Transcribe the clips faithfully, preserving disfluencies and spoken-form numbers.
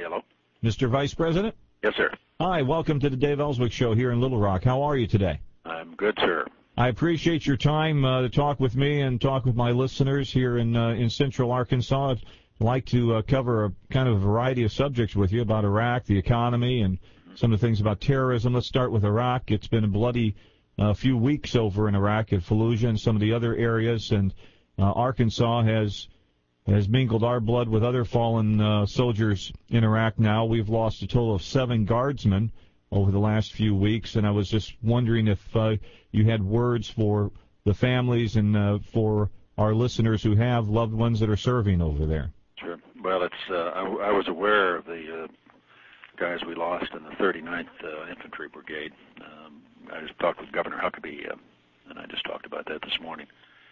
Hello. Mister Vice President? Yes, sir. Hi, welcome to the Dave Ellswick Show here in Little Rock. How are you today? I'm good, sir. I appreciate your time uh, to talk with me and talk with my listeners here in uh, in Central Arkansas. I'd like to uh, cover a kind of a variety of subjects with you about Iraq, the economy, and some of the things about terrorism. Let's start with Iraq. It's been a bloody uh, few weeks over in Iraq at Fallujah and some of the other areas, and uh, Arkansas has has mingled our blood with other fallen uh, soldiers in Iraq now. We've lost a total of seven guardsmen over the last few weeks, and I was just wondering if uh, you had words for the families and uh, for our listeners who have loved ones that are serving over there. Sure. Well, it's uh, I, I was aware of the uh, guys we lost in the thirty-ninth uh, Infantry Brigade. Um, I just talked with Governor Huckabee, uh, and I just talked about that this morning.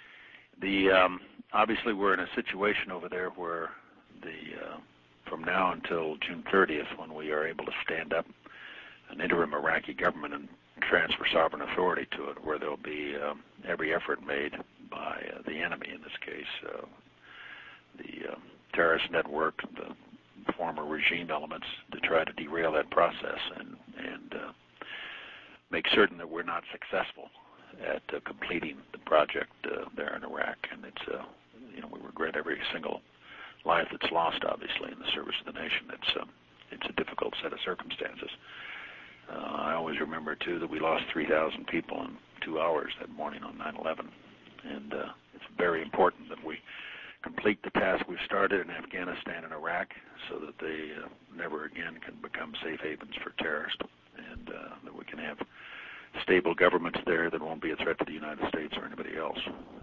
The um, obviously we're in a situation over there where the uh, from now until June thirtieth, when we are able to stand up an interim Iraqi government and transfer sovereign authority to it, where there'll be um, every effort made by uh, the enemy, in this case, uh, the uh, terrorist network, the former regime elements, to try to derail that process and and uh, make certain that we're not successful at uh, completing the project uh, there in Iraq. And it's, uh, you know, we regret every single life that's lost, obviously, in the service of the nation. It's, uh, it's a difficult set of circumstances. Uh, I always remember, too, that we lost three thousand people in two hours that morning on nine eleven. And uh, it's very important that we complete the task we've started in Afghanistan and Iraq so that they uh, never again can become safe havens for terrorists, and uh, that we can have stable governments there that won't be a threat to the United States or anybody else.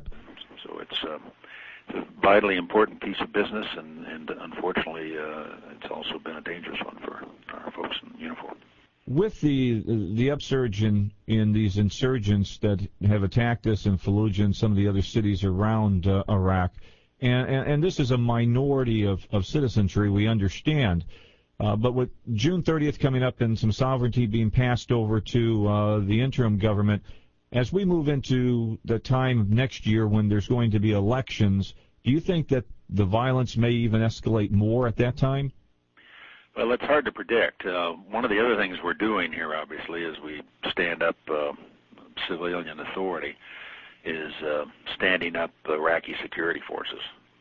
So it's, um, it's a vitally important piece of business, and, and unfortunately uh, it's also been a dangerous one for our folks in uniform. With the the upsurge in, in these insurgents that have attacked us in Fallujah and some of the other cities around uh, Iraq, and, and, and this is a minority of, of citizenry, we understand, Uh, but with June thirtieth coming up and some sovereignty being passed over to uh, the interim government, as we move into the time next year when there's going to be elections, do you think that the violence may even escalate more at that time? Well, it's hard to predict. Uh, one of the other things we're doing here, obviously, as we stand up uh, civilian authority, is uh, standing up Iraqi security forces.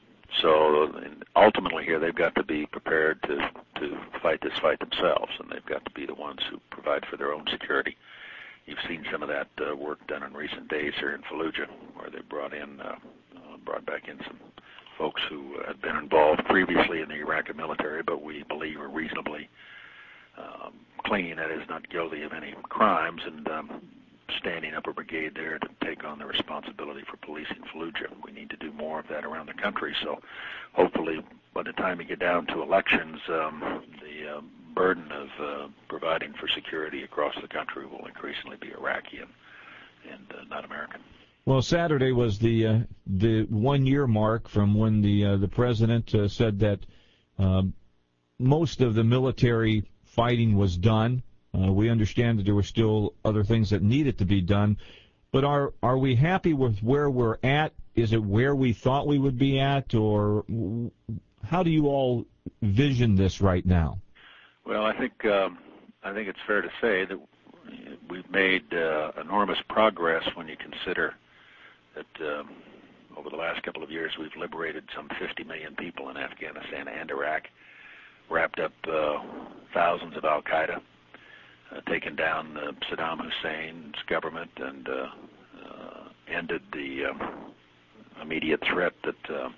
So ultimately here they've got to be prepared to, to fight this fight themselves, and they've got to be the ones who provide for their own security. You've seen some of that uh, work done in recent days here in Fallujah, where they brought in, uh, uh, brought back in some folks who had been involved previously in the Iraqi military, but we believe are reasonably um, clean, that is, not guilty of any crimes, and um, standing up a brigade there to take on the responsibility for policing Fallujah. We need to do more of that around the country, so hopefully by the time we get down to elections, um, the uh, burden of uh, providing for security across the country will increasingly be Iraqi and, and uh, not American. Well, Saturday was the uh, the one-year mark from when the uh, the president uh, said that uh, most of the military fighting was done. Uh, we understand that there were still other things that needed to be done, but are are we happy with where we're at? Is it where we thought we would be at, or how do you all vision this right now? Well, I think um, I think it's fair to say that we've made uh, enormous progress when you consider that um, over the last couple of years we've liberated some fifty million people in Afghanistan and Iraq, wrapped up uh, thousands of al-Qaeda, Uh, taken down uh, Saddam Hussein's government, and uh, uh, ended the um, immediate threat that uh,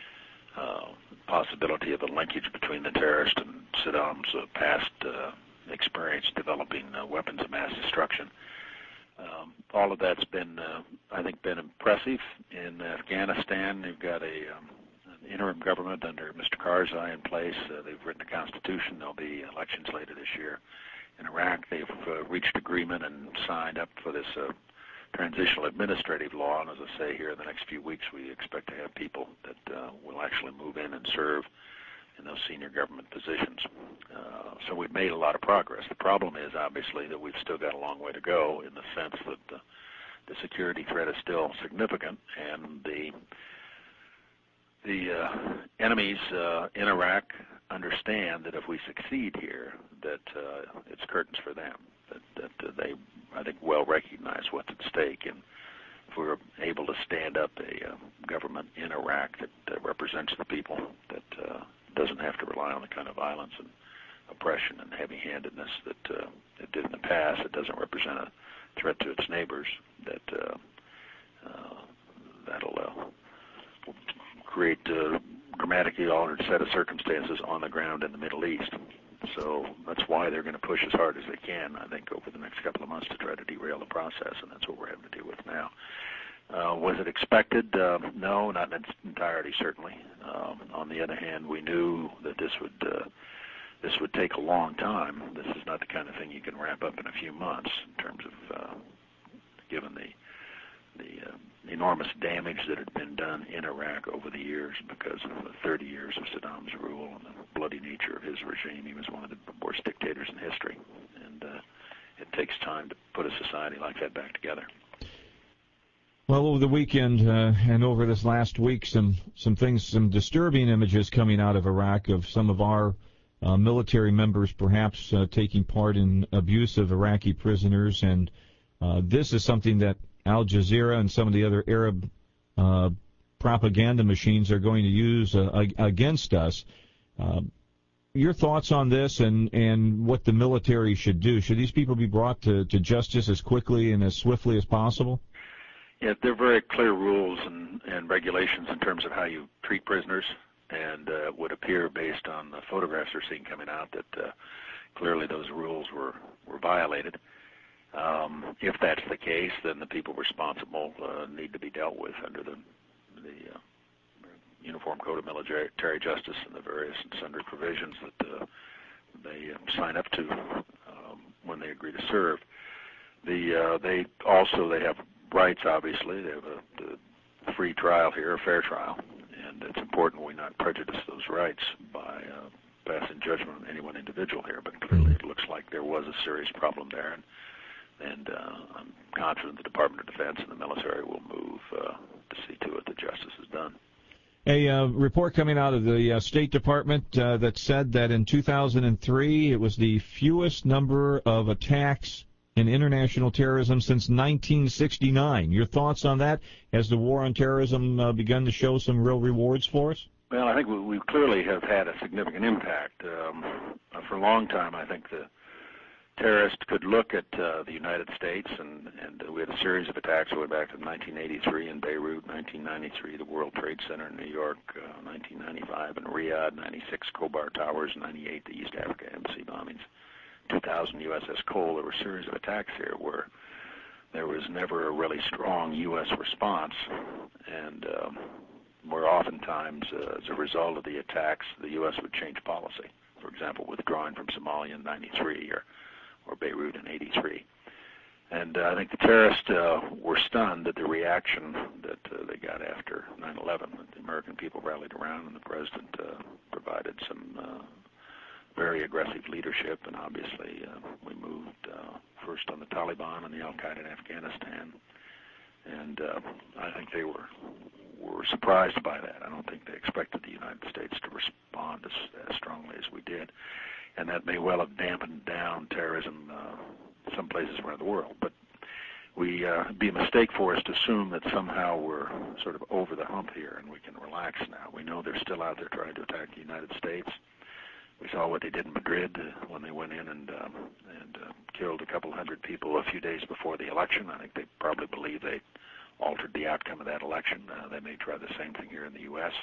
uh, possibility of a linkage between the terrorist and Saddam's uh, past uh, experience developing uh, weapons of mass destruction. Um, all of that's been, uh, I think, been impressive. In Afghanistan, you've got a um, an interim government under Mister Karzai in place. Uh, they've written a constitution. There'll be elections later this year. In Iraq, they've uh, reached agreement and signed up for this uh, transitional administrative law, and as I say, here in the next few weeks we expect to have people that uh, will actually move in and serve in those senior government positions. Uh, so we've made a lot of progress. The problem is, obviously, that we've still got a long way to go in the sense that the, the security threat is still significant, and the the uh, enemies uh, in Iraq understand that if we succeed here, that uh, it's curtains for them. That, that uh, they, I think, well recognize what's at stake, and if we're able to stand up a uh, government in Iraq that uh, represents the people, that uh, doesn't have to rely on the kind of violence and oppression and heavy-handedness that uh, it did in the past, it doesn't represent a threat to its neighbors, that uh, uh, that'll uh, create a dramatically altered set of circumstances on the ground in the Middle East. So that's why they're going to push as hard as they can, I think, over the next couple of months to try to derail the process, and that's what we're having to deal with now. Uh, was it expected? Uh, no, not in its entirety, certainly. Um, on the other hand, we knew that this would uh, this would take a long time. This is not the kind of thing you can wrap up in a few months in terms of, uh, given the the uh, enormous damage that had been done in Iraq over the years because of the thirty years of Saddam's rule and the bloody nature of his regime. He was one of the worst dictators in history, and uh, it takes time to put a society like that back together. Well, over the weekend uh, and over this last week, some some things, some disturbing images coming out of Iraq of some of our uh, military members perhaps uh, taking part in abuse of Iraqi prisoners, and uh, this is something that Al Jazeera and some of the other Arab uh, propaganda machines are going to use uh, against us. Uh, your thoughts on this and, and what the military should do? Should these people be brought to, to justice as quickly and as swiftly as possible? Yeah, there are very clear rules and, and regulations in terms of how you treat prisoners, and uh, it would appear based on the photographs we're seeing coming out that uh, clearly those rules were, were violated. Um, if that's the case, then the people responsible uh, need to be dealt with under the, the uh, Uniform Code of Military Justice and the various and sundry provisions that uh, they uh, sign up to um, when they agree to serve. The uh, they also they have rights. Obviously, they have a, a free trial here, a fair trial, and it's important we not prejudice those rights by uh, passing judgment on any one individual here. But clearly, it looks like there was a serious problem there. And, And uh, I'm confident the Department of Defense and the military will move uh, to see to it that justice is done. A uh, report coming out of the uh, State Department uh, that said that in two thousand three it was the fewest number of attacks in international terrorism since nineteen sixty-nine. Your thoughts on that? Has the war on terrorism uh, begun to show some real rewards for us? Well, I think we, we clearly have had a significant impact. Um, for a long time, I think the terrorists could look at uh, the United States, and, and uh, we had a series of attacks going back to nineteen eighty-three in Beirut, nineteen ninety-three the World Trade Center in New York, uh, nineteen ninety-five in Riyadh, ninety-six Khobar Towers, ninety-eight the East Africa embassy bombings, two thousand U S S Cole. There were a series of attacks here where there was never a really strong U S response, and um, where oftentimes, uh, as a result of the attacks, the U S would change policy. For example, withdrawing from Somalia in ninety-three or or Beirut in eighty-three. And uh, I think the terrorists uh, were stunned at the reaction that uh, they got after nine eleven. The American people rallied around, and the president uh, provided some uh, very aggressive leadership, and obviously uh, we moved uh, first on the Taliban and the Al-Qaeda in Afghanistan. And uh, I think they were were surprised by that. I don't think they expected the United States to respond as, as strongly as we did. And that may well have dampened down terrorism uh, some places around the world. But we uh, it'd be a mistake for us to assume that somehow we're sort of over the hump here and we can relax now. We know they're still out there trying to attack the United States. We saw what they did in Madrid uh, when they went in and um, and uh, killed a couple hundred people a few days before the election. I think they probably believe they altered the outcome of that election. Uh, they may try the same thing here in the U S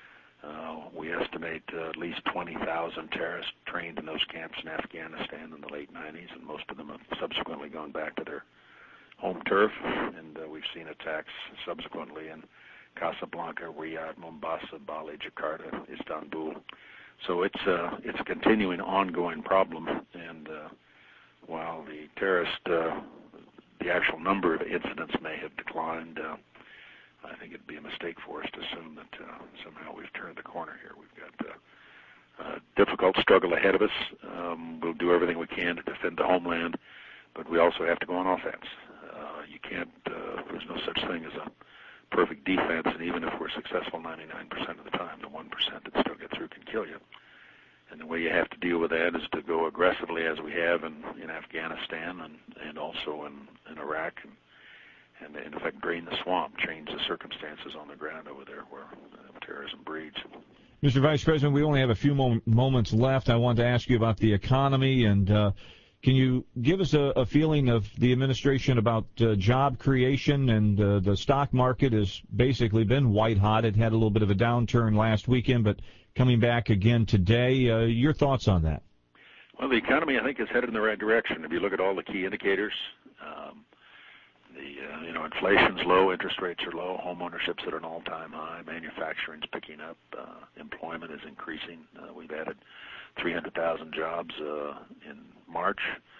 Uh, we estimate uh, at least twenty thousand terrorists trained in those camps in Afghanistan in the late nineties, and most of them have subsequently gone back to their home turf. And uh, we've seen attacks subsequently in Casablanca, Riyadh, Mombasa, Bali, Jakarta, Istanbul. So it's uh, it's a continuing, ongoing problem. And uh, while the terrorist, uh, the actual number of incidents may have declined, uh, I think it'd be a mistake for us to assume that uh, somehow we've turned the corner here. We've got uh, a difficult struggle ahead of us. Um, we'll do everything we can to defend the homeland, but we also have to go on offense. Uh, you can't, uh, there's no such thing as a perfect defense, and even if we're successful ninety-nine percent of the time, the one percent that still get through can kill you. and the way you have to deal with that is to go aggressively as we have in, in Afghanistan and, and also in, in Iraq, and, and in effect drain the swamp, change the circumstances on the ground over there where uh, terrorism breeds. Mister Vice President, we only have a few mo- moments left. I wanted to ask you about the economy, and uh, can you give us a, a feeling of the administration about uh, job creation? And uh, the stock market has basically been white hot. It had a little bit of a downturn last weekend, but coming back again today. Uh, your thoughts on that? Well, the economy, I think, is headed in the right direction. If you look at all the key indicators, um, the uh, you know inflation's low, interest rates are low, home ownership's at an all-time high, manufacturing's picking up, uh, employment is increasing. Uh, we've added three hundred thousand jobs uh, in March,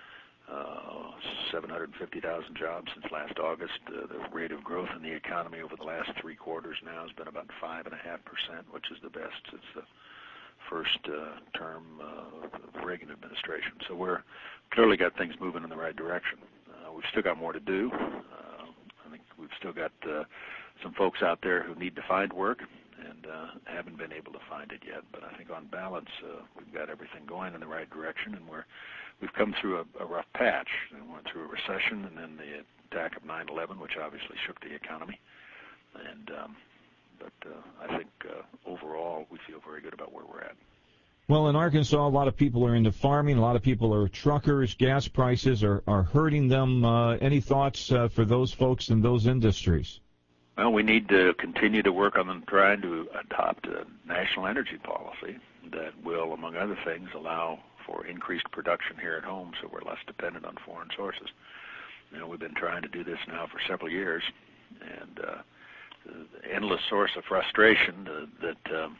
uh, seven hundred fifty thousand jobs since last August. Uh, the rate of growth in the economy over the last three quarters now has been about five and a half percent, which is the best since the first uh, term uh, of the Reagan administration. So we're clearly got things moving in the right direction. Uh, we've still got more to do. Uh, I think we've still got uh, some folks out there who need to find work and uh, haven't been able to find it yet. But I think on balance, uh, we've got everything going in the right direction, and we're we've come through a, a rough patch. We went through a recession, and then the attack of nine eleven, which obviously shook the economy. And um, but uh, I think uh, overall, we feel very good about where we're at. Well, in Arkansas, a lot of people are into farming. A lot of people are truckers. Gas prices are, are hurting them. Uh, any thoughts uh, for those folks in those industries? Well, we need to continue to work on them trying to adopt a national energy policy that will, among other things, allow for increased production here at home so we're less dependent on foreign sources. You know, we've been trying to do this now for several years, and uh, the endless source of frustration uh, that um,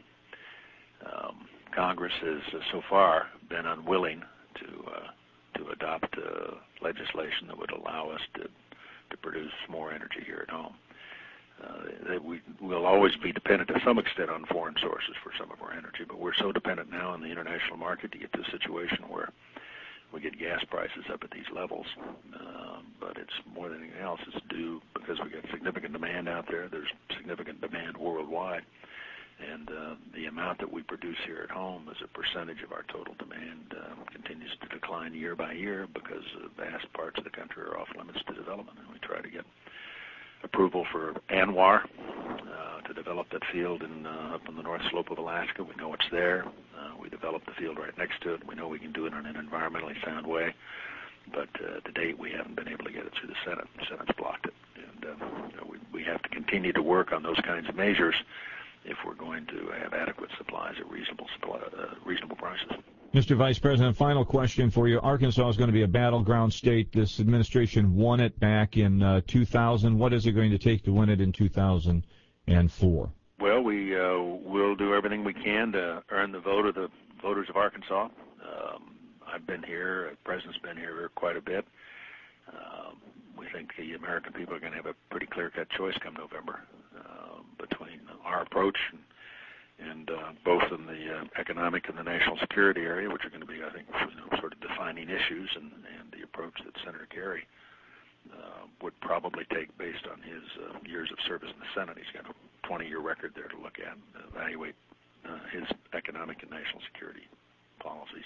um, Congress has uh, so far been unwilling to uh, to adopt uh, legislation that would allow us to to produce more energy here at home. Uh, that we will always be dependent to some extent on foreign sources for some of our energy, but we're so dependent now on the international market to get to a situation where we get gas prices up at these levels. Uh, but it's more than anything else, it's due because we got significant demand out there. There's significant demand worldwide. And uh, the amount that we produce here at home as a percentage of our total demand uh, continues to decline year by year because uh, vast parts of the country are off limits to development. And we try to get approval for ANWR uh, to develop that field in, uh, up on the north slope of Alaska. We know it's there. Uh, we developed the field right next to it. We know we can do it in an environmentally sound way. But uh, to date, we haven't been able to get it through the Senate. The Senate's blocked it. And uh, you know, we, we have to continue to work on those kinds of measures if we're going to have adequate supplies at reasonable supply, uh, reasonable prices. Mister Vice President, final question for you. Arkansas is going to be a battleground state. This administration won it back in uh, two thousand. What is it going to take to win it in two thousand four? Well, we uh, will do everything we can to earn the vote of the voters of Arkansas. Um, I've been here. The President's been here quite a bit. Um, we think the American people are going to have a pretty clear-cut choice come November uh, between our approach and and uh, both in the uh, economic and the national security area, which are going to be, I think, you know, sort of defining issues, and, and the approach that Senator Kerry uh, would probably take based on his uh, years of service in the Senate. He's got a twenty-year record there to look at, and evaluate uh, his economic and national security policies.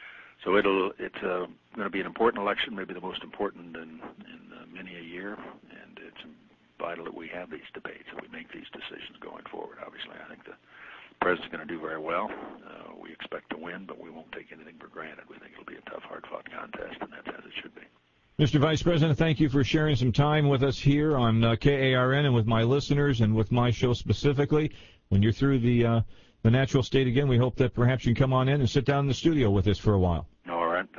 So it'll it's uh, going to be an important election, maybe the most important in, in uh, many a year, and it's vital that we have these debates, that we make these decisions going forward. Obviously, I think the The President's going to do very well. Uh, we expect to win, but we won't take anything for granted. We think it'll be a tough, hard-fought contest, and that's as it should be. Mister Vice President, thank you for sharing some time with us here on uh, K A R N and with my listeners and with my show specifically. When you're through the uh, the natural state again, we hope that perhaps you can come on in and sit down in the studio with us for a while.